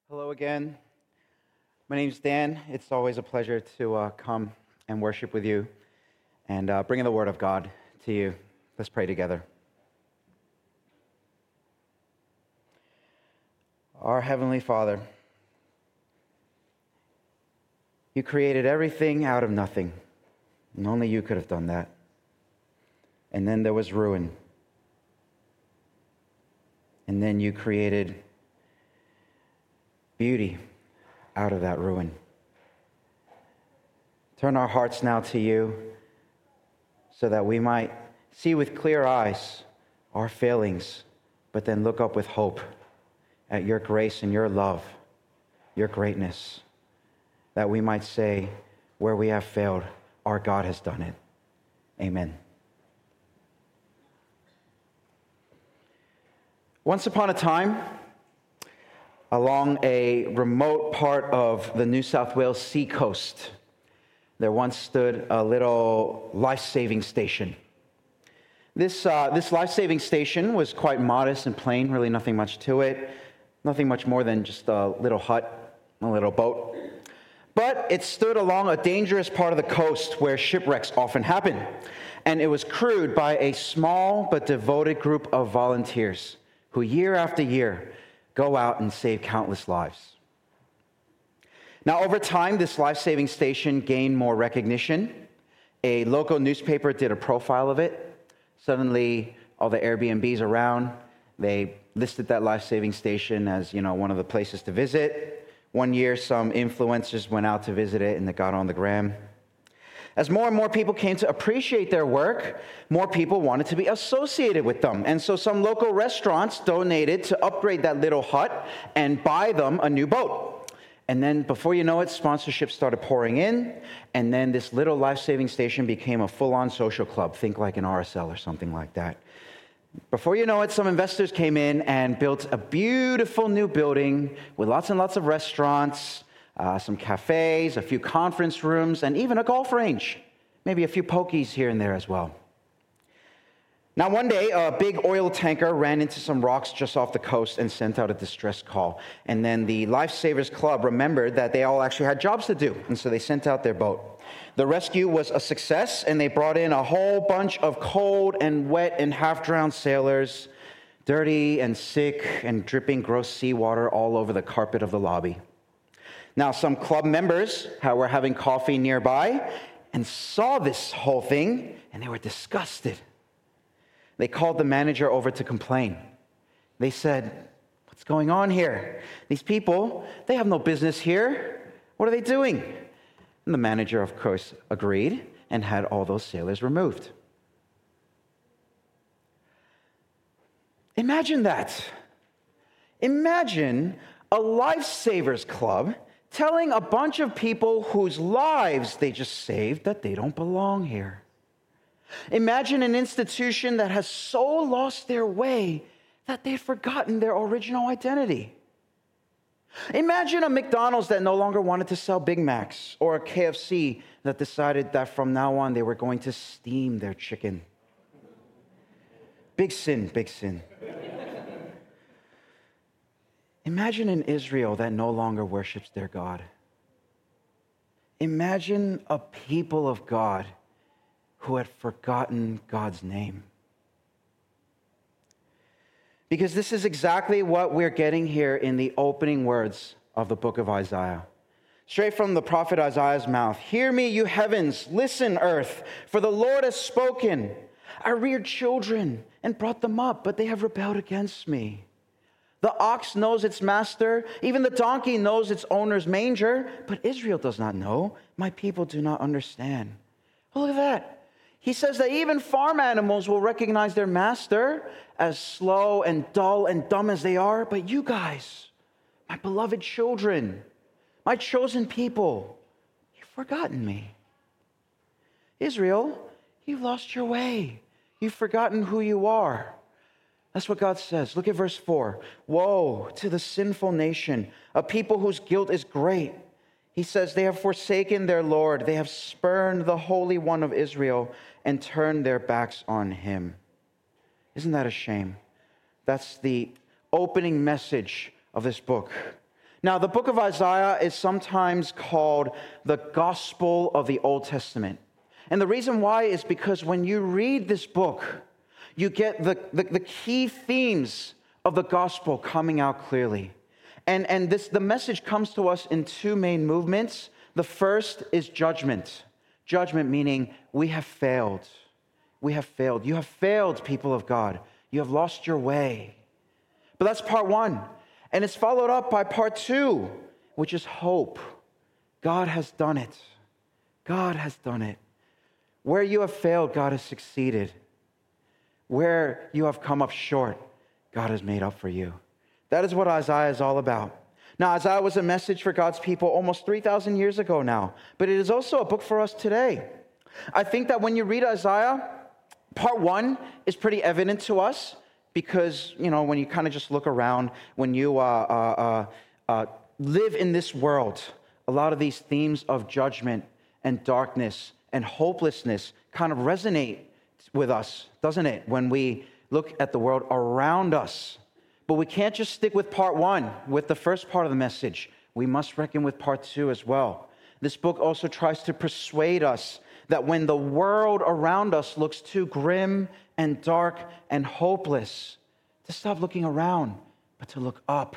Hello again. My name's Dan. It's always a pleasure to come and worship with you and bring the Word of God to you. Let's pray together. Our Heavenly Father, you created everything out of nothing, and only you could have done that. And then there was ruin. And then you created beauty out of that ruin. Turn our hearts now to you so that we might see with clear eyes our failings, but then look up with hope at your grace and your love, your greatness, that we might say, where we have failed, our God has done it. Amen. Once upon a time, along a remote part of the New South Wales seacoast, there once stood a little life-saving station. This life-saving station was quite modest and plain, really nothing much to it, nothing much more than just a little hut, a little boat. But it stood along a dangerous part of the coast where shipwrecks often happen, and it was crewed by a small but devoted group of volunteers who year after year go out and save countless lives. Now, over time, this life-saving station gained more recognition. A local newspaper did a profile of it. Suddenly, all the Airbnbs around, they listed that life-saving station as, one of the places to visit. One year, some influencers went out to visit it, and it got on the gram. As more and more people came to appreciate their work, more people wanted to be associated with them. And so some local restaurants donated to upgrade that little hut and buy them a new boat. And then before you know it, sponsorships started pouring in. And then this little life-saving station became a full-on social club. Think like an RSL or something like that. Before you know it, some investors came in and built a beautiful new building with lots and lots of restaurants, some cafes, a few conference rooms, and even a golf range. Maybe a few pokies here and there as well. Now, one day, a big oil tanker ran into some rocks just off the coast and sent out a distress call. And then the Lifesavers Club remembered that they all actually had jobs to do, and so they sent out their boat. The rescue was a success, and they brought in a whole bunch of cold and wet and half-drowned sailors, dirty and sick and dripping gross seawater all over the carpet of the lobby. Now, some club members were having coffee nearby and saw this whole thing, and they were disgusted. They called the manager over to complain. They said, "What's going on here? These people, they have no business here. What are they doing?" And the manager, of course, agreed and had all those sailors removed. Imagine that. Imagine a Lifesavers Club telling a bunch of people whose lives they just saved that they don't belong here. Imagine an institution that has so lost their way that they've forgotten their original identity. Imagine a McDonald's that no longer wanted to sell Big Macs, or a KFC that decided that from now on they were going to steam their chicken. Big sin, big sin. Imagine an Israel that no longer worships their God. Imagine a people of God who had forgotten God's name. Because this is exactly what we're getting here in the opening words of the book of Isaiah. Straight from the prophet Isaiah's mouth. "Hear me, you heavens, listen, earth, for the Lord has spoken. I reared children and brought them up, but they have rebelled against me. The ox knows its master, even the donkey knows its owner's manger, but Israel does not know. My people do not understand." Oh, look at that. He says that even farm animals will recognize their master, as slow and dull and dumb as they are, but you guys, my beloved children, my chosen people, you've forgotten me. Israel, you've lost your way. You've forgotten who you are. That's what God says. Look at verse 4. "Woe to the sinful nation, a people whose guilt is great." He says, "They have forsaken their Lord. They have spurned the Holy One of Israel and turned their backs on him." Isn't that a shame? That's the opening message of this book. Now, the book of Isaiah is sometimes called the Gospel of the Old Testament. And the reason why is because when you read this book, you get the key themes of the gospel coming out clearly. And the message comes to us in two main movements. The first is judgment. Judgment meaning we have failed. We have failed. You have failed, people of God. You have lost your way. But that's part one. And it's followed up by part two, which is hope. God has done it. God has done it. Where you have failed, God has succeeded. Where you have come up short, God has made up for you. That is what Isaiah is all about. Now, Isaiah was a message for God's people almost 3,000 years ago now, but it is also a book for us today. I think that when you read Isaiah, part one is pretty evident to us because, when you kind of just look around, when you live in this world, a lot of these themes of judgment and darkness and hopelessness kind of resonate with us, doesn't it, when we look at the world around us. But we can't just stick with part one, with the first part of the message. We must reckon with part two as well. This book also tries to persuade us that when the world around us looks too grim and dark and hopeless, to stop looking around, but to look up.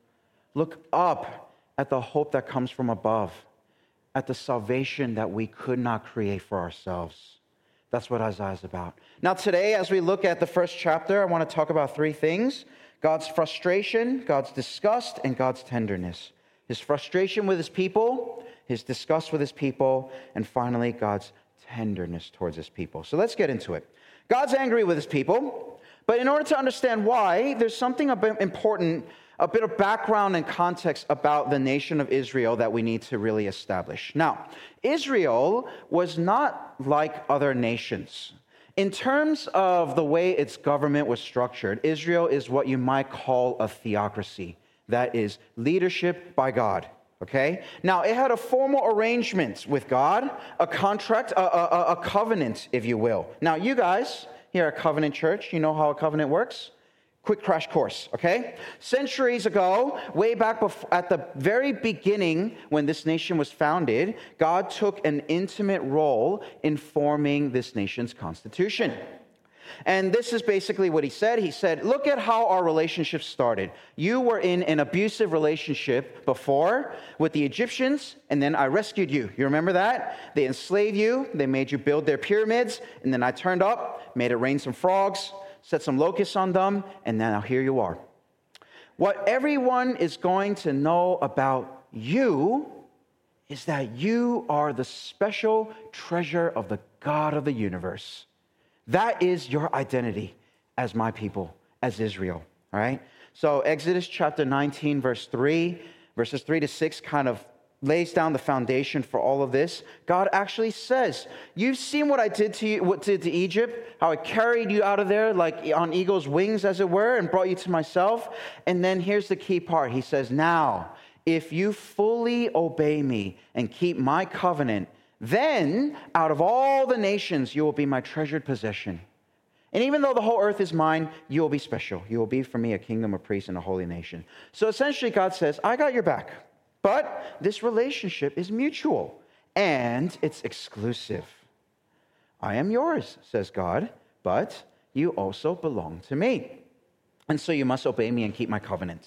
Look up at the hope that comes from above, at the salvation that we could not create for ourselves. That's what Isaiah is about. Now today, as we look at the first chapter, I want to talk about three things: God's frustration, God's disgust, and God's tenderness. His frustration with his people, his disgust with his people, and finally, God's tenderness towards his people. So let's get into it. God's angry with his people, but in order to understand why, there's something a bit important, a bit of background and context about the nation of Israel that we need to really establish. Now, Israel was not like other nations. In terms of the way its government was structured, Israel is what you might call a theocracy. That is leadership by God, okay? Now, it had a formal arrangement with God, a contract, a covenant, if you will. Now, you guys here at Covenant Church, you know how a covenant works? Quick crash course, okay? Centuries ago, way back at the very beginning when this nation was founded, God took an intimate role in forming this nation's constitution. And this is basically what he said. He said, look at how our relationship started. You were in an abusive relationship before with the Egyptians, and then I rescued you. You remember that? They enslaved you. They made you build their pyramids, and then I turned up, made it rain some frogs, set some locusts on them, and now here you are. What everyone is going to know about you is that you are the special treasure of the God of the universe. That is your identity as my people, as Israel, all right? So Exodus chapter 19, verses 3 to 6 kind of lays down the foundation for all of this. God actually says, you've seen what I did to you, what did to Egypt, how I carried you out of there like on eagle's wings, as it were, and brought you to myself. And then here's the key part. He says, now, if you fully obey me and keep my covenant, then out of all the nations, you will be my treasured possession. And even though the whole earth is mine, you will be special. You will be for me a kingdom of priests and a holy nation. So essentially, God says, I got your back. But this relationship is mutual and it's exclusive. I am yours, says God, but you also belong to me. And so you must obey me and keep my covenant.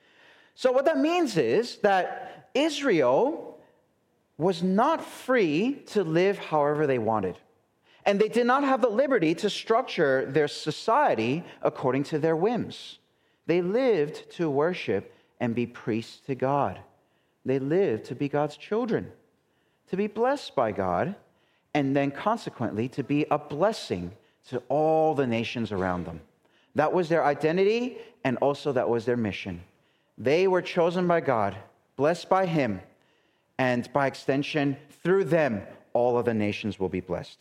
So what that means is that Israel was not free to live however they wanted. And they did not have the liberty to structure their society according to their whims. They lived to worship and be priests to God. They lived to be God's children, to be blessed by God, and then consequently to be a blessing to all the nations around them. That was their identity, and also that was their mission. They were chosen by God, blessed by Him, and by extension, through them, all of the nations will be blessed.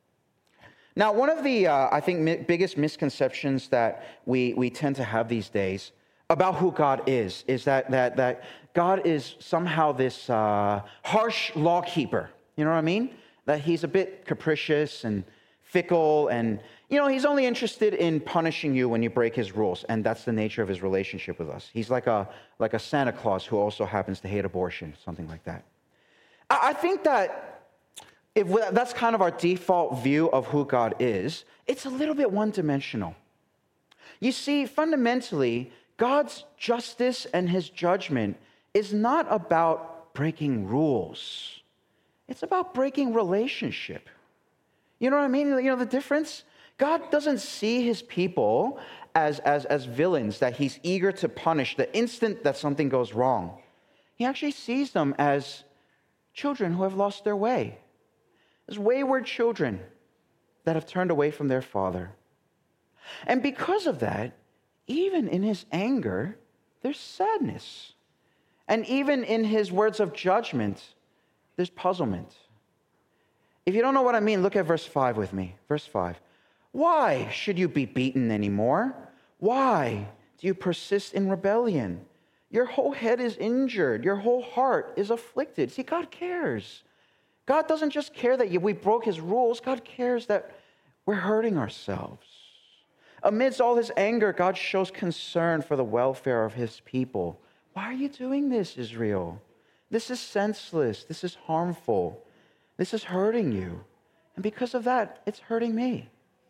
Now, one of the, I think, biggest misconceptions that we tend to have these days about who God is that God is somehow this harsh law keeper. You know what I mean? That He's a bit capricious and fickle, and, he's only interested in punishing you when you break his rules, and that's the nature of his relationship with us. He's like a Santa Claus who also happens to hate abortion, something like that. I think that if that's kind of our default view of who God is, it's a little bit one-dimensional. You see, fundamentally, God's justice and his judgment is not about breaking rules. It's about breaking relationship. You know what I mean? The difference? God doesn't see his people as villains that he's eager to punish the instant that something goes wrong. He actually sees them as children who have lost their way, as wayward children that have turned away from their father. And because of that, even in his anger, there's sadness. And even in his words of judgment, there's puzzlement. If you don't know what I mean, look at verse 5 with me. Verse 5. Why should you be beaten anymore? Why do you persist in rebellion? Your whole head is injured. Your whole heart is afflicted. See, God cares. God doesn't just care that we broke his rules. God cares that we're hurting ourselves. Amidst all his anger, God shows concern for the welfare of his people. Why are you doing this, Israel? This is senseless. This is harmful. This is hurting you. And because of that, it's hurting me.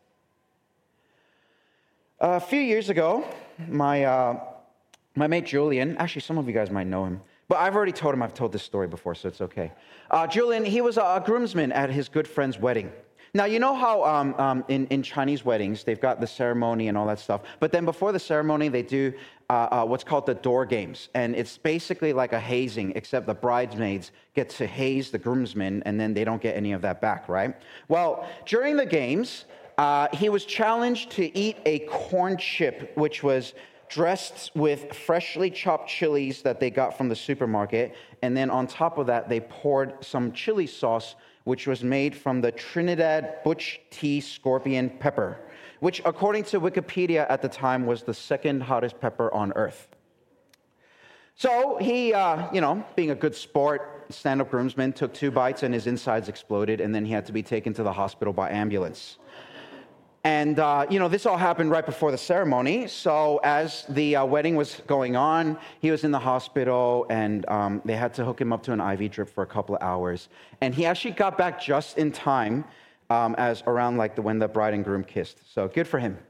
A few years ago, my mate Julian, actually some of you guys might know him, but I've already told him I've told this story before, so it's okay. Julian, he was a groomsman at his good friend's wedding. Now, you know how in Chinese weddings, they've got the ceremony and all that stuff, but then before the ceremony, they do what's called the door games, and it's basically like a hazing, except the bridesmaids get to haze the groomsmen, and then they don't get any of that back, right? Well, during the games, he was challenged to eat a corn chip, which was dressed with freshly chopped chilies that they got from the supermarket, and then on top of that, they poured some chili sauce, which was made from the Trinidad Butch Tea Scorpion pepper, which, according to Wikipedia at the time, was the second hottest pepper on earth. So he, being a good sport, stand-up groomsman, took 2 bites and his insides exploded, and then he had to be taken to the hospital by ambulance. And, this all happened right before the ceremony. So as the wedding was going on, he was in the hospital, and they had to hook him up to an IV drip for a couple of hours. And he actually got back just in time as around when the bride and groom kissed. So good for him.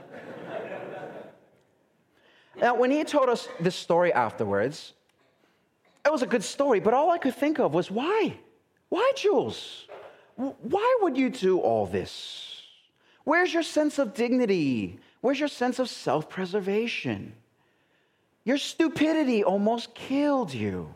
Now, when he told us this story afterwards, it was a good story, but all I could think of was, why? Why, Jules? Why would you do all this? Where's your sense of dignity? Where's your sense of self-preservation? Your stupidity almost killed you.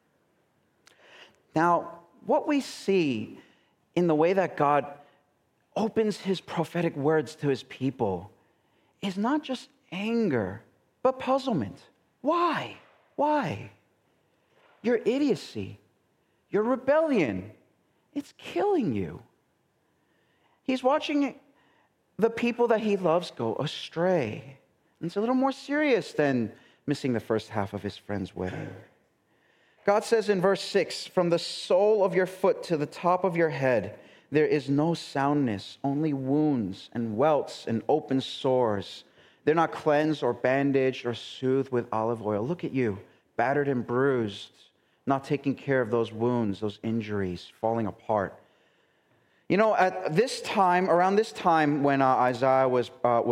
Now, what we see in the way that God opens his prophetic words to his people is not just anger, but puzzlement. Why? Why? Your idiocy, your rebellion, it's killing you. He's watching the people that he loves go astray. And it's a little more serious than missing the first half of his friend's wedding. God says in verse 6, from the sole of your foot to the top of your head, there is no soundness, only wounds and welts and open sores. They're not cleansed or bandaged or soothed with olive oil. Look at you, battered and bruised, not taking care of those wounds, those injuries, falling apart. At this time, around this time when Isaiah was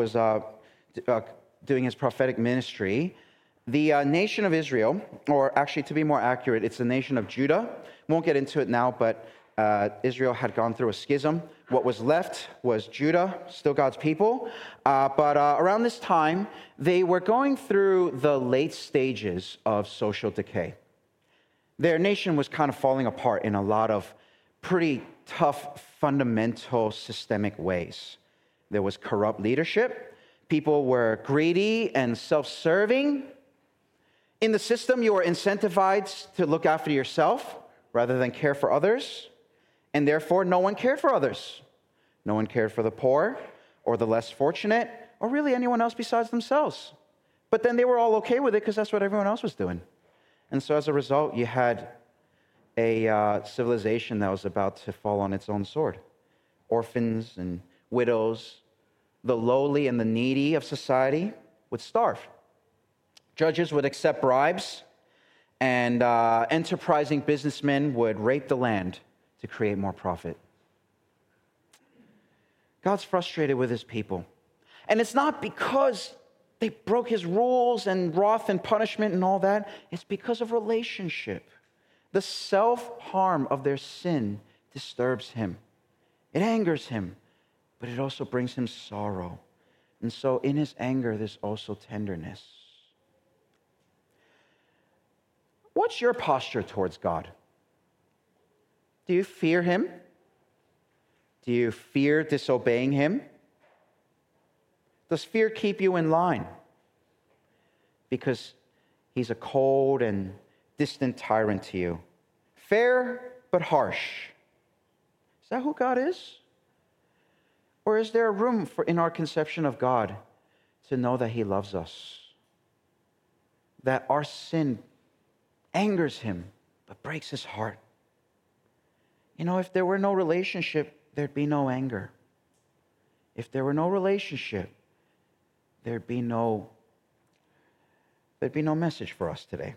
doing his prophetic ministry, the nation of Israel, or actually to be more accurate, it's the nation of Judah. Won't get into it now, but Israel had gone through a schism. What was left was Judah, still God's people. But around this time, they were going through the late stages of social decay. Their nation was kind of falling apart in a lot of pretty tough, fundamental, systemic ways. There was corrupt leadership. People were greedy and self-serving. In the system, you were incentivized to look after yourself rather than care for others. And therefore, no one cared for others. No one cared for the poor or the less fortunate or really anyone else besides themselves. But then they were all okay with it because that's what everyone else was doing. And so as a result, you had a civilization that was about to fall on its own sword. Orphans and widows, the lowly and the needy of society would starve. Judges would accept bribes, and enterprising businessmen would rape the land to create more profit. God's frustrated with his people. And it's not because they broke his rules and wrath and punishment and all that. It's because of relationship. The self-harm of their sin disturbs him. It angers him, but it also brings him sorrow. And so in his anger, there's also tenderness. What's your posture towards God? Do you fear him? Do you fear disobeying him? Does fear keep you in line? Because he's a cold and distant tyrant to you. Fair but harsh. Is that who God is? Or is there a room in our conception of God to know that he loves us? That our sin angers him but breaks his heart. You know, if there were no relationship, there'd be no anger. If there were no relationship, there'd be no message for us today.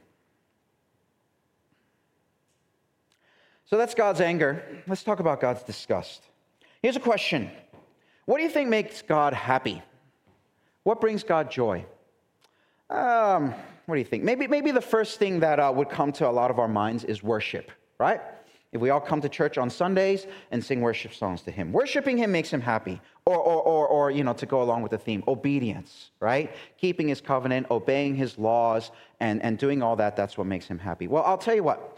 So that's God's anger. Let's talk about God's disgust. Here's a question. What do you think makes God happy? What brings God joy? What do you think? Maybe the first thing that would come to a lot of our minds is worship, right? If we all come to church on Sundays and sing worship songs to him. Worshiping him makes him happy. Or to go along with the theme, obedience, right? Keeping his covenant, obeying his laws, and doing all that, that's what makes him happy. Well, I'll tell you what.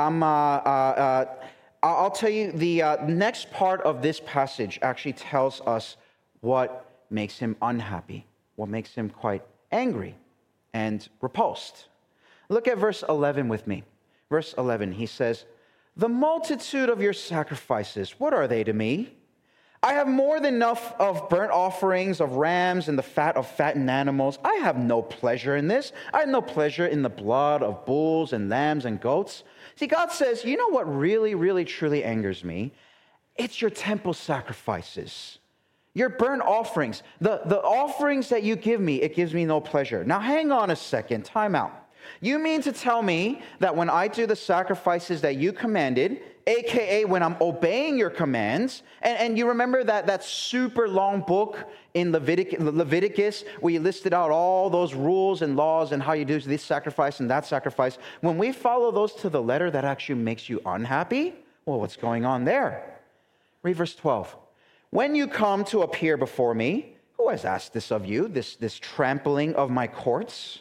I'll tell you the next part of this passage actually tells us what makes him unhappy, what makes him quite angry and repulsed. Look at verse 11 with me. Verse 11, he says, "The multitude of your sacrifices, what are they to me? I have more than enough of burnt offerings, of rams, and the fat of fattened animals. I have no pleasure in this. I have no pleasure in the blood of bulls and lambs and goats." See, God says, you know what really, really, truly angers me? It's your temple sacrifices, your burnt offerings. The offerings that you give me, it gives me no pleasure. Now, hang on a second. Time out. You mean to tell me that when I do the sacrifices that you commanded, aka when I'm obeying your commands, and you remember that super long book in Leviticus where you listed out all those rules and laws and how you do this sacrifice and that sacrifice, when we follow those to the letter, that actually makes you unhappy? Well, what's going on there? Read verse 12. "When you come to appear before me," who has asked this of you, this trampling of my courts?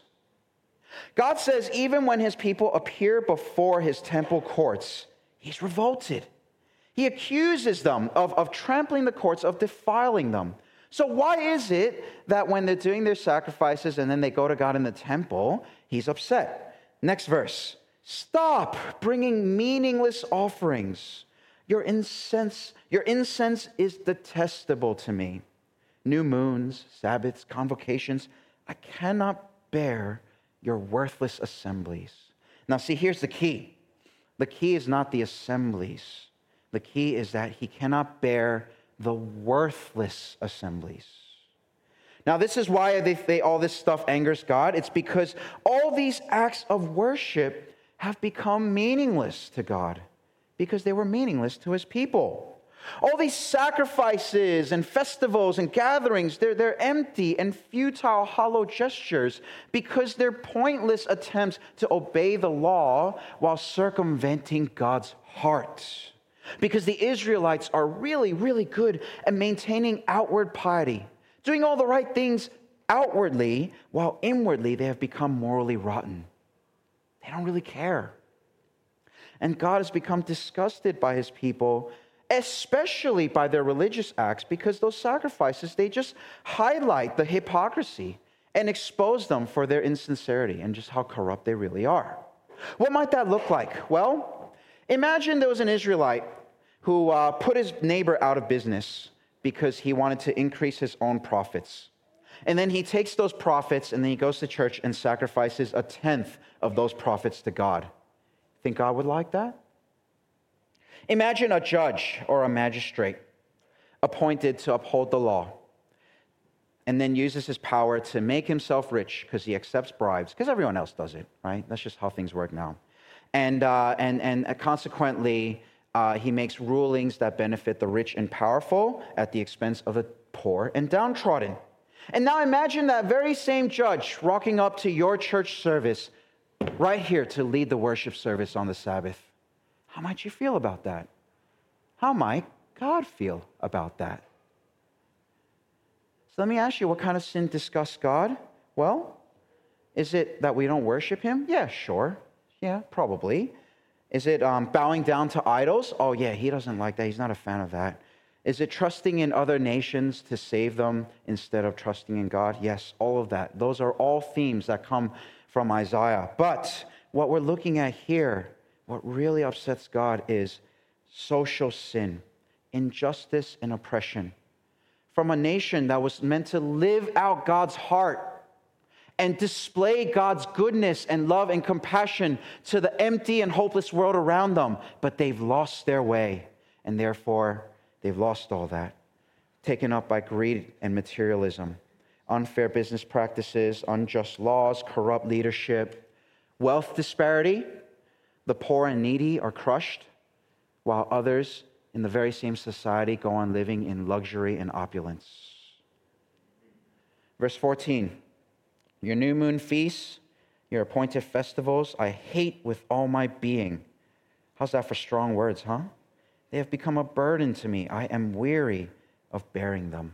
God says even when his people appear before his temple courts, he's revolted. He accuses them of trampling the courts, of defiling them. So why is it that when they're doing their sacrifices and then they go to God in the temple, he's upset? Next verse. "Stop bringing meaningless offerings. Your incense is detestable to me. New moons, Sabbaths, convocations, I cannot bear your worthless assemblies." Now see, here's the key. The key is not the assemblies. The key is that he cannot bear the worthless assemblies. Now this is why all this stuff angers God. It's because all these acts of worship have become meaningless to God because they were meaningless to his people. All these sacrifices and festivals and gatherings, they're empty and futile, hollow gestures because they're pointless attempts to obey the law while circumventing God's heart. Because the Israelites are really, really good at maintaining outward piety, doing all the right things outwardly, while inwardly they have become morally rotten. They don't really care. And God has become disgusted by his people, especially by their religious acts, because those sacrifices, they just highlight the hypocrisy and expose them for their insincerity and just how corrupt they really are. What might that look like? Well, imagine there was an Israelite who put his neighbor out of business because he wanted to increase his own profits. And then he takes those profits and then he goes to church and sacrifices 1/10 of those profits to God. Think God would like that? Imagine a judge or a magistrate appointed to uphold the law, and then uses his power to make himself rich because he accepts bribes, because everyone else does it, right? That's just how things work now. And consequently, he makes rulings that benefit the rich and powerful at the expense of the poor and downtrodden. And now imagine that very same judge rocking up to your church service right here to lead the worship service on the Sabbath. How might you feel about that? How might God feel about that? So let me ask you, what kind of sin disgusts God? Well, is it that we don't worship him? Yeah, sure. Yeah, probably. Is it bowing down to idols? Oh yeah, he doesn't like that. He's not a fan of that. Is it trusting in other nations to save them instead of trusting in God? Yes, all of that. Those are all themes that come from Isaiah. But what we're looking at here, what really upsets God is social sin, injustice, and oppression from a nation that was meant to live out God's heart and display God's goodness and love and compassion to the empty and hopeless world around them. But they've lost their way, and therefore they've lost all that, taken up by greed and materialism, unfair business practices, unjust laws, corrupt leadership, wealth disparity. The poor and needy are crushed, while others in the very same society go on living in luxury and opulence. Verse 14, your new moon feasts, your appointed festivals, I hate with all my being. How's that for strong words, huh? They have become a burden to me. I am weary of bearing them.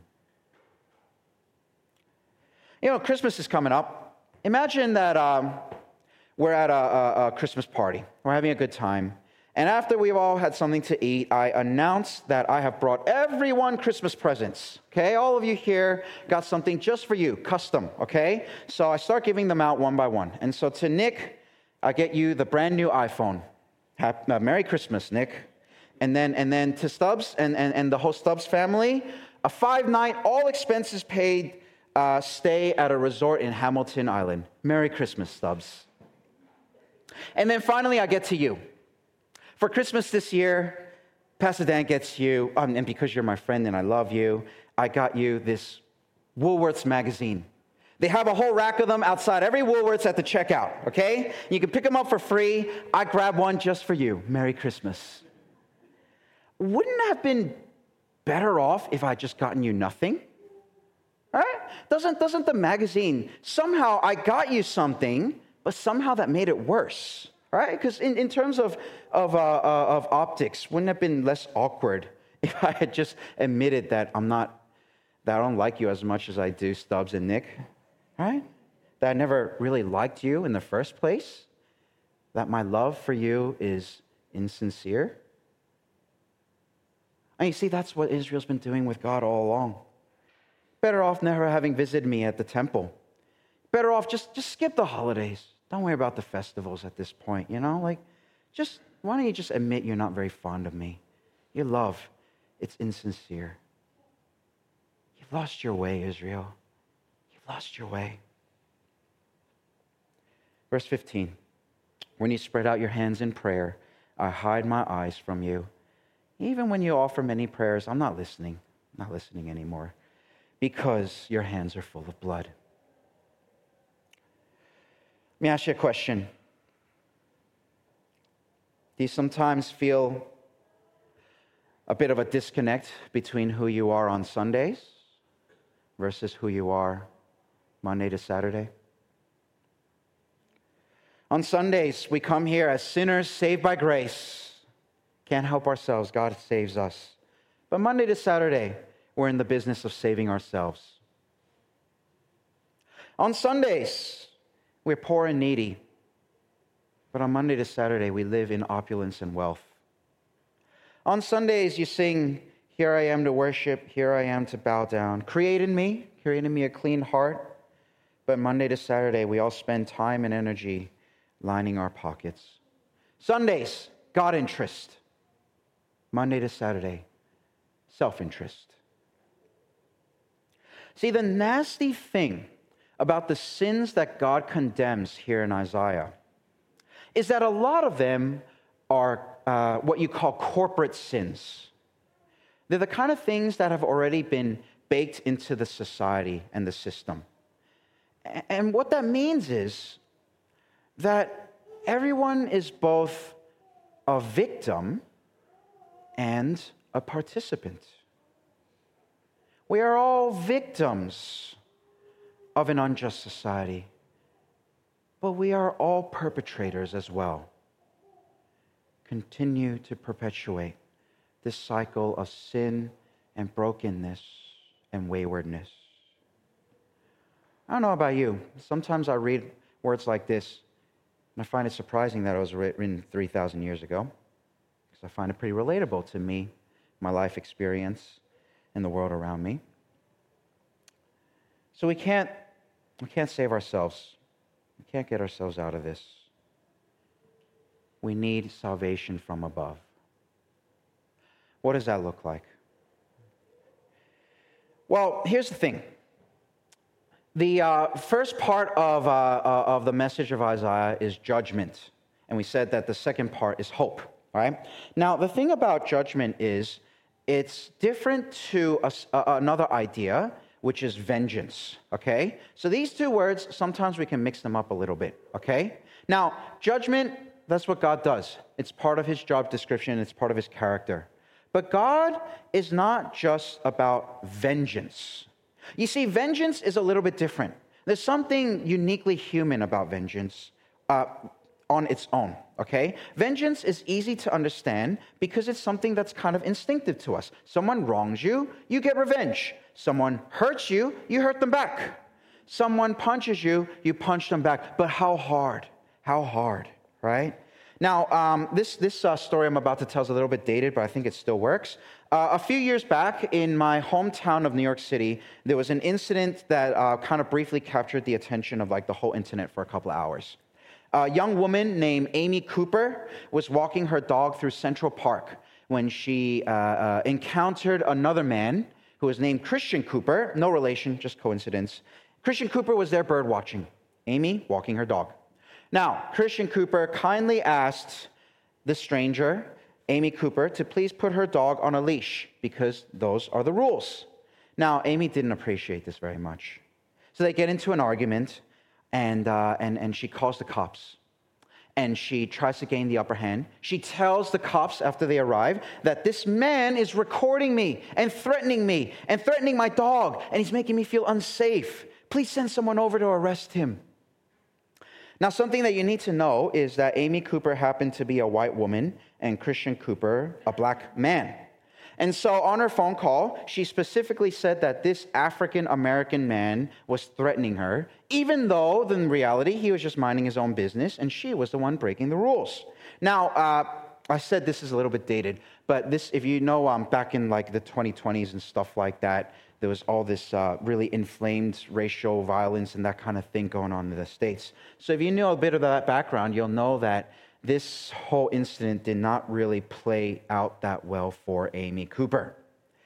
You know, Christmas is coming up. Imagine that we're at a Christmas party. We're having a good time. And after we've all had something to eat, I announce that I have brought everyone Christmas presents. Okay, all of you here got something just for you, custom, okay? So I start giving them out one by one. And so to Nick, I get you the brand new iPhone. Merry Christmas, Nick. And then to Stubbs and the whole Stubbs family, a 5-night, all expenses paid stay at a resort in Hamilton Island. Merry Christmas, Stubbs. And then finally, I get to you. For Christmas this year, Pastor Dan gets you, and because you're my friend and I love you, I got you this Woolworths magazine. They have a whole rack of them outside every Woolworths at the checkout, okay? You can pick them up for free. I grabbed one just for you. Merry Christmas. Wouldn't it have been better off if I had just gotten you nothing? Right? Doesn't the magazine, somehow I got you something, but somehow that made it worse. Right? Because in terms of optics, wouldn't it have been less awkward if I had just admitted that I don't like you as much as I do Stubbs and Nick? Right? That I never really liked you in the first place? That my love for you is insincere? And you see, that's what Israel's been doing with God all along. Better off never having visited me at the temple. Better off just skip the holidays. Don't worry about the festivals at this point, you know? Like, why don't you just admit you're not very fond of me? Your love, it's insincere. You've lost your way, Israel. You've lost your way. Verse 15, when you spread out your hands in prayer, I hide my eyes from you. Even when you offer many prayers, I'm not listening anymore, because your hands are full of blood. Let me ask you a question. Do you sometimes feel a bit of a disconnect between who you are on Sundays versus who you are Monday to Saturday? On Sundays, we come here as sinners saved by grace. Can't help ourselves. God saves us. But Monday to Saturday, we're in the business of saving ourselves. On Sundays, we're poor and needy. But on Monday to Saturday, we live in opulence and wealth. On Sundays, you sing, here I am to worship, here I am to bow down. Create in me a clean heart. But Monday to Saturday, we all spend time and energy lining our pockets. Sundays, God interest. Monday to Saturday, self-interest. See, the nasty thing about the sins that God condemns here in Isaiah is that a lot of them are what you call corporate sins. They're the kind of things that have already been baked into the society and the system. And what that means is that everyone is both a victim and a participant. We are all victims of an unjust society, but we are all perpetrators as well. Continue to perpetuate this cycle of sin and brokenness and waywardness. I don't know about you. Sometimes I read words like this, and I find it surprising that it was written 3,000 years ago, because I find it pretty relatable to me, my life experience, and the world around me. So we can't save ourselves. We can't get ourselves out of this. We need salvation from above. What does that look like? Well, here's the thing. The first part of the message of Isaiah is judgment. And we said that the second part is hope, right? Now, the thing about judgment is it's different to another idea, which is vengeance, okay? So these two words, sometimes we can mix them up a little bit, okay? Now, judgment, that's what God does. It's part of his job description. It's part of his character. But God is not just about vengeance. You see, vengeance is a little bit different. There's something uniquely human about vengeance on its own, okay? Vengeance is easy to understand because it's something that's kind of instinctive to us. Someone wrongs you, you get revenge. Someone hurts you, you hurt them back. Someone punches you, you punch them back. But how hard? How hard, right? Now, this story I'm about to tell is a little bit dated, but I think it still works. A few years back in my hometown of New York City, there was an incident that kind of briefly captured the attention of like the whole internet for a couple of hours. A young woman named Amy Cooper was walking her dog through Central Park when she encountered another man who was named Christian Cooper. No relation, just coincidence. Christian Cooper was there bird watching. Amy walking her dog. Now, Christian Cooper kindly asked the stranger, Amy Cooper, to please put her dog on a leash because those are the rules. Now, Amy didn't appreciate this very much. So they get into an argument, and she calls the cops. And she tries to gain the upper hand. She tells the cops after they arrive that this man is recording me and threatening my dog, and he's making me feel unsafe. Please send someone over to arrest him. Now, something that you need to know is that Amy Cooper happened to be a white woman and Christian Cooper a black man. And so on her phone call, she specifically said that this African-American man was threatening her, even though in reality he was just minding his own business and she was the one breaking the rules. Now, I said this is a little bit dated, but this, if you know, back in like the 2020s and stuff like that, there was all this really inflamed racial violence and that kind of thing going on in the States. So if you know a bit of that background, you'll know that this whole incident did not really play out that well for Amy Cooper.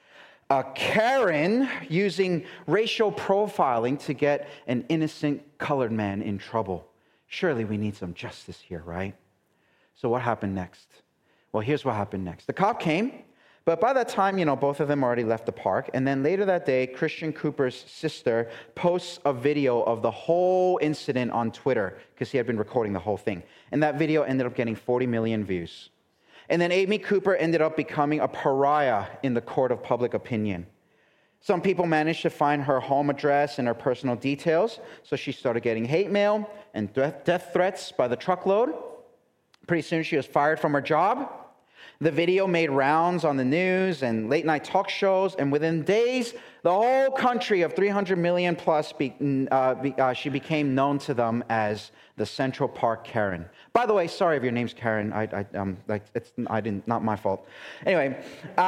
Karen using racial profiling to get an innocent colored man in trouble. Surely we need some justice here, right? So what happened next? Well, here's what happened next. The cop came. But by that time, both of them already left the park. And then later that day, Christian Cooper's sister posts a video of the whole incident on Twitter because he had been recording the whole thing. And that video ended up getting 40 million views. And then Amy Cooper ended up becoming a pariah in the court of public opinion. Some people managed to find her home address and her personal details. So she started getting hate mail and death threats by the truckload. Pretty soon she was fired from her job. The video made rounds on the news and late-night talk shows, and within days, the whole country of 300 million plus, she became known to them as the Central Park Karen. By the way, sorry if your name's Karen. Not my fault. Anyway,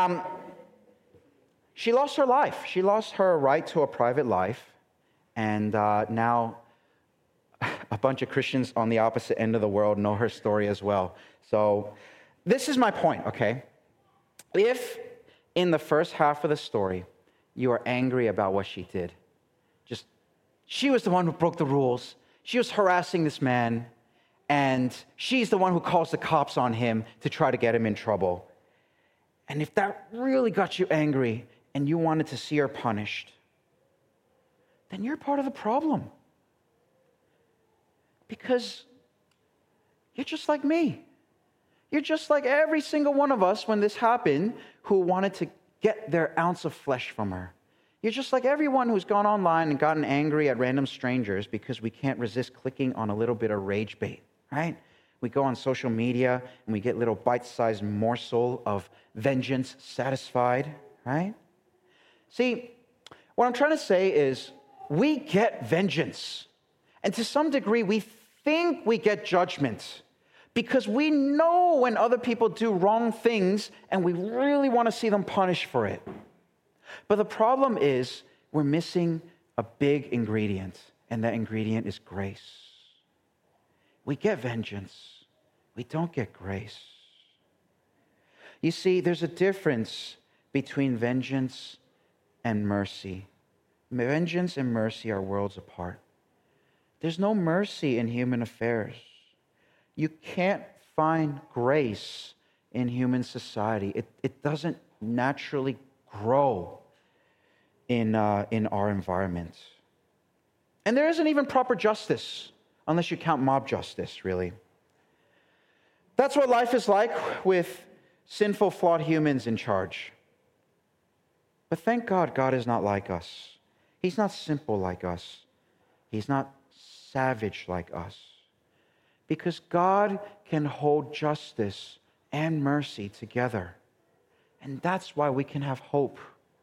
she lost her life. She lost her right to a private life, and now a bunch of Christians on the opposite end of the world know her story as well. So this is my point, okay? If in the first half of the story, you are angry about what she did, she was the one who broke the rules. She was harassing this man, and she's the one who calls the cops on him to try to get him in trouble. and if that really got you angry and you wanted to see her punished, then you're part of the problem. Because you're just like me. You're just like every single one of us when this happened who wanted to get their ounce of flesh from her. You're just like everyone who's gone online and gotten angry at random strangers because we can't resist clicking on a little bit of rage bait, right? We go on social media and we get little bite-sized morsel of vengeance satisfied, right? See, what I'm trying to say is we get vengeance. And to some degree, we think we get judgment because we know when other people do wrong things and we really want to see them punished for it. But the problem is we're missing a big ingredient, and that ingredient is grace. We get vengeance. We don't get grace. You see, there's a difference between vengeance and mercy. Vengeance and mercy are worlds apart. There's no mercy in human affairs. You can't find grace in human society. It doesn't naturally grow in our environment. And there isn't even proper justice, unless you count mob justice, really. That's what life is like with sinful, flawed humans in charge. But thank God, God is not like us. He's not simple like us. He's not savage like us. Because God can hold justice and mercy together. And that's why we can have hope.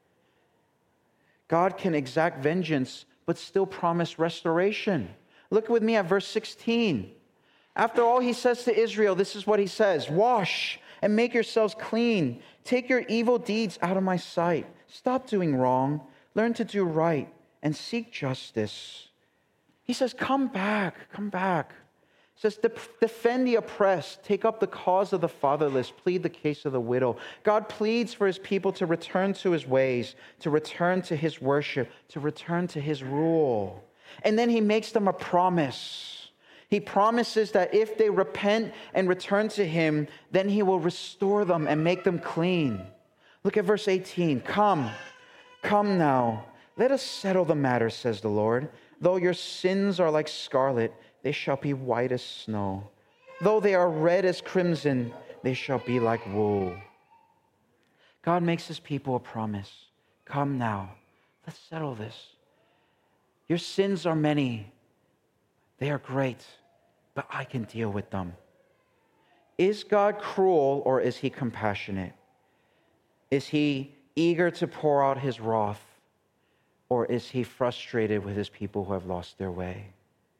God can exact vengeance, but still promise restoration. Look with me at verse 16. After all he says to Israel, this is what he says: wash and make yourselves clean. Take your evil deeds out of my sight. Stop doing wrong. Learn to do right and seek justice. He says, come back, come back. He says, defend the oppressed, take up the cause of the fatherless, plead the case of the widow. God pleads for his people to return to his ways, to return to his worship, to return to his rule. And then he makes them a promise. He promises that if they repent and return to him, then he will restore them and make them clean. Look at verse 18. Come now, let us settle the matter, says the Lord. Though your sins are like scarlet, they shall be white as snow. Though they are red as crimson, they shall be like wool. God makes his people a promise. Come now, let's settle this. Your sins are many. They are great, but I can deal with them. Is God cruel or is he compassionate? Is he eager to pour out his wrath, or is he frustrated with his people who have lost their way?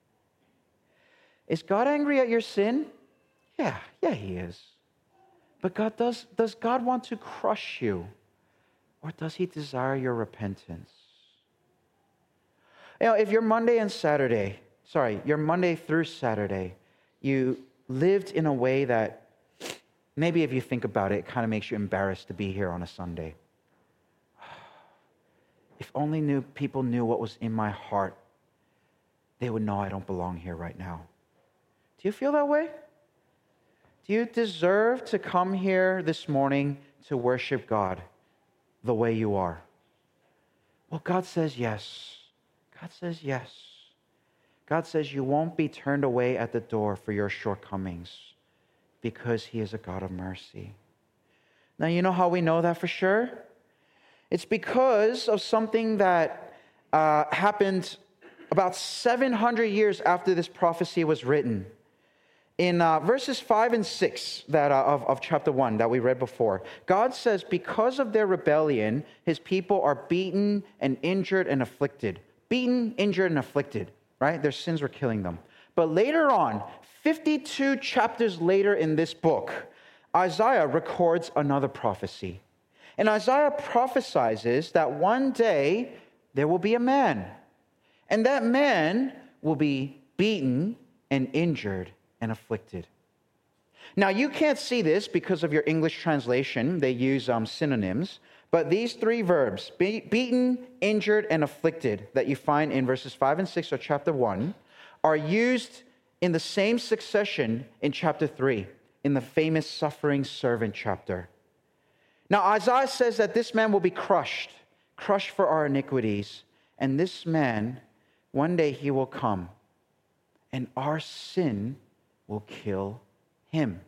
Is God angry at your sin? Yeah, he is. But does God want to crush you, or does he desire your repentance? You know, if your Monday through Saturday, you lived in a way that maybe if you think about it, it kind of makes you embarrassed to be here on a Sunday. If only people knew what was in my heart, they would know I don't belong here right now. Do you feel that way? Do you deserve to come here this morning to worship God the way you are? Well, God says yes. God says yes. God says you won't be turned away at the door for your shortcomings because he is a God of mercy. Now, you know how we know that for sure? It's because of something that happened about 700 years after this prophecy was written. In verses 5 and 6 of chapter 1 that we read before, God says, because of their rebellion, his people are beaten and injured and afflicted. Beaten, injured, and afflicted, right? Their sins were killing them. But later on, 52 chapters later in this book, Isaiah records another prophecy. And Isaiah prophesies that one day there will be a man. And that man will be beaten and injured and afflicted. Now, you can't see this because of your English translation. They use synonyms. But these three verbs, beaten, injured, and afflicted, that you find in verses 5 and 6 of chapter 1, are used in the same succession in chapter 3, in the famous suffering servant chapter. Now, Isaiah says that this man will be crushed for our iniquities. And this man, one day he will come, and our sin will kill him.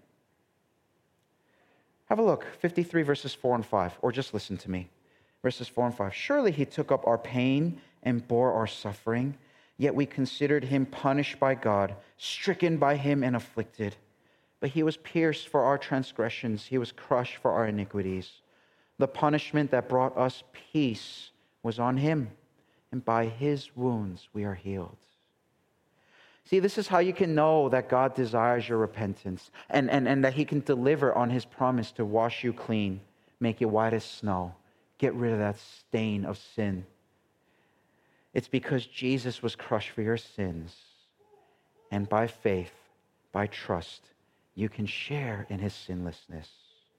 Have a look, 53 verses 4 and 5, or just listen to me. Verses 4 and 5. Surely he took up our pain and bore our suffering, yet we considered him punished by God, stricken by him and afflicted. But he was pierced for our transgressions, he was crushed for our iniquities. The punishment that brought us peace was on him, and by his wounds we are healed. See, this is how you can know that God desires your repentance and that he can deliver on his promise to wash you clean, make you white as snow, get rid of that stain of sin. It's because Jesus was crushed for your sins, and by faith, by trust, you can share in his sinlessness.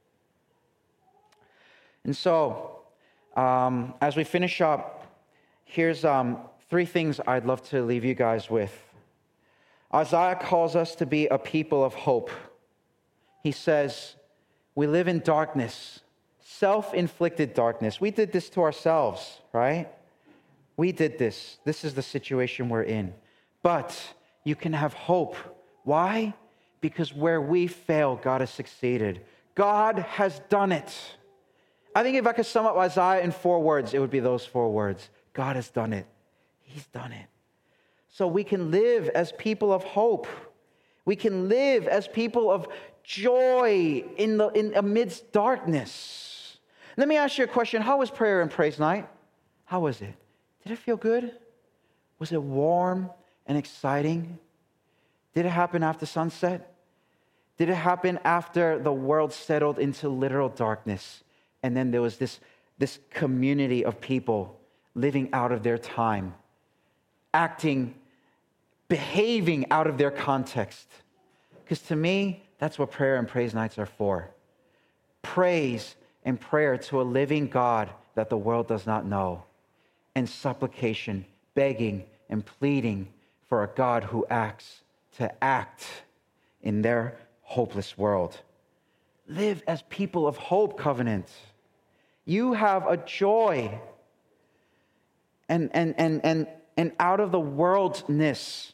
And so, as we finish up, here's 3 things I'd love to leave you guys with. Isaiah calls us to be a people of hope. He says, we live in darkness, self-inflicted darkness. We did this to ourselves, right? We did this. This is the situation we're in. But you can have hope. Why? Because where we fail, God has succeeded. God has done it. I think if I could sum up Isaiah in 4 words, it would be those 4 words. God has done it. He's done it. So we can live as people of hope. We can live as people of joy in amidst darkness. Let me ask you a question. How was prayer and praise night? How was it? Did it feel good? Was it warm and exciting? Did it happen after sunset? Did it happen after the world settled into literal darkness? And then there was this community of people living out of their time, acting, behaving out of their context. Because to me, that's what prayer and praise nights are for. Praise and prayer to a living God that the world does not know. And supplication, begging and pleading for a God who acts to act in their hopeless world. Live as people of hope, Covenant. You have a joy and out of the worldness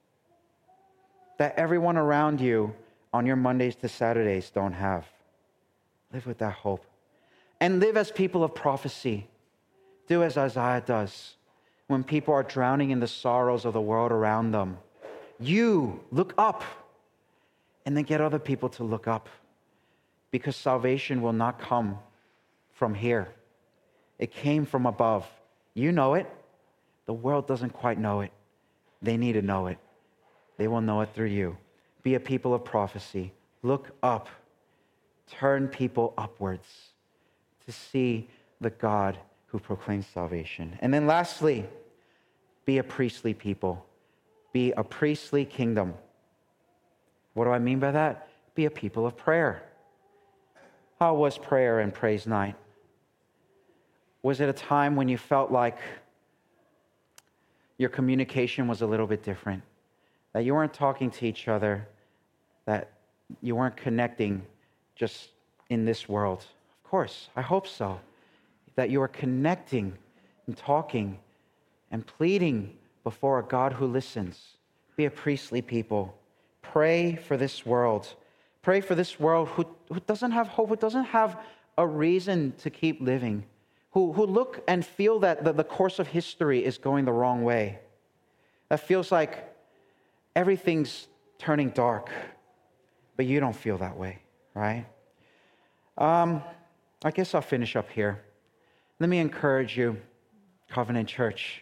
that everyone around you on your Mondays to Saturdays don't have. Live with that hope. And live as people of prophecy. Do as Isaiah does. When people are drowning in the sorrows of the world around them, you look up and then get other people to look up. Because salvation will not come from here. It came from above. You know it. The world doesn't quite know it. They need to know it. They will know it through you. Be a people of prophecy. Look up. Turn people upwards to see the God who proclaims salvation. And then lastly, be a priestly people. Be a priestly kingdom. What do I mean by that? Be a people of prayer. How was prayer and praise night? Was it a time when you felt like your communication was a little bit different? That you weren't talking to each other, that you weren't connecting just in this world? Of course, I hope so. That you are connecting and talking and pleading before a God who listens. Be a priestly people. Pray for this world. Pray for this world who doesn't have hope, who doesn't have a reason to keep living, who look and feel that the course of history is going the wrong way. That feels like everything's turning dark, but you don't feel that way, right? I guess I'll finish up here. Let me encourage you, Covenant Church.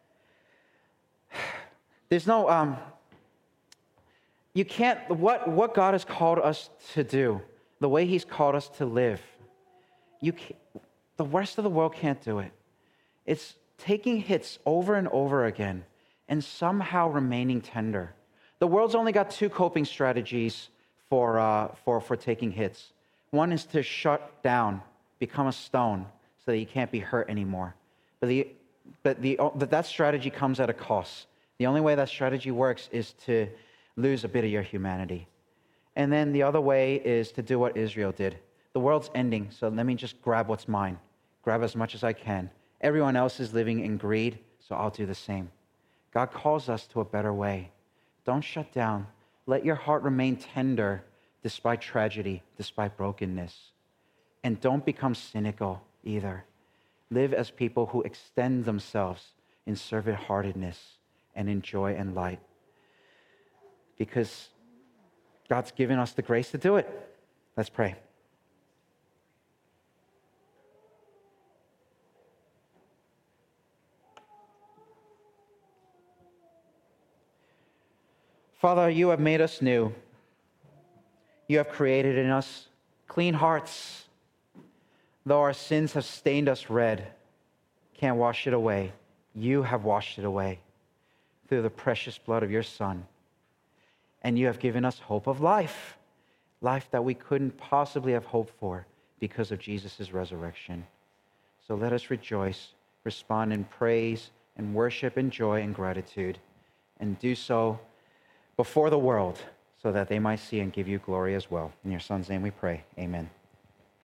There's no, you can't, what God has called us to do, the way he's called us to live, the rest of the world can't do it. It's taking hits over and over again and somehow remaining tender. The world's only got 2 coping strategies for taking hits. One is to shut down, become a stone, so that you can't be hurt anymore. But that strategy comes at a cost. The only way that strategy works is to lose a bit of your humanity. And then the other way is to do what Israel did. the world's ending, so let me just grab what's mine, grab as much as I can. Everyone else is living in greed, so I'll do the same. God calls us to a better way. Don't shut down. Let your heart remain tender despite tragedy, despite brokenness. And don't become cynical either. Live as people who extend themselves in servant-heartedness and in joy and light. Because God's given us the grace to do it. Let's pray. Father, you have made us new. You have created in us clean hearts. Though our sins have stained us red, can't wash it away. You have washed it away through the precious blood of your Son. And you have given us hope of life, life that we couldn't possibly have hoped for because of Jesus' resurrection. So let us rejoice, respond in praise and worship and joy and gratitude, and do so before the world so that they might see and give you glory as well. In your Son's name we pray. Amen.